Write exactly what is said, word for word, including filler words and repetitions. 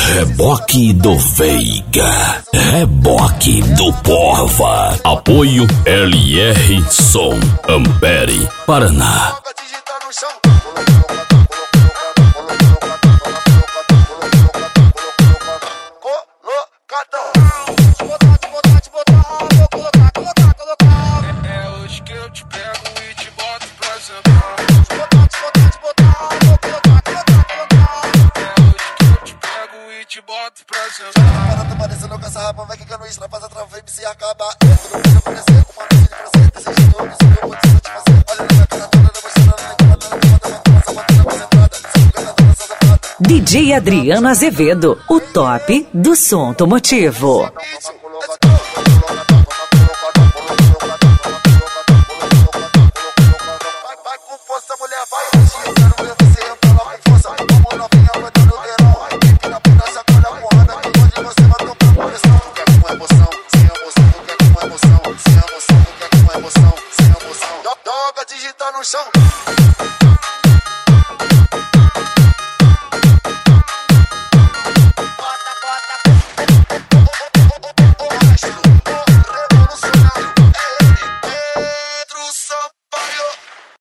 Reboque do Veiga, reboque do Porva. Apoio L R Som, Ampere, Paraná. Te boto pra sentar. Para tu parecendo com essa rapa, vai quicando isso, na faz a trava, se acaba. Entro no vídeo aparecer com uma noite de prazer. Desejo todo, se eu vou te satisfazer. Olha na minha cara toda, demonstrando na queimada, na queimada, na queimada, batendo concentrada. Sempre cantando nessa safada. D J Adriano Azevedo, o top do som automotivo. Vai com força, mulher, vai. Eu quero ver você entrar com força. Como novinha, vai dando verão. Joga digital no chão.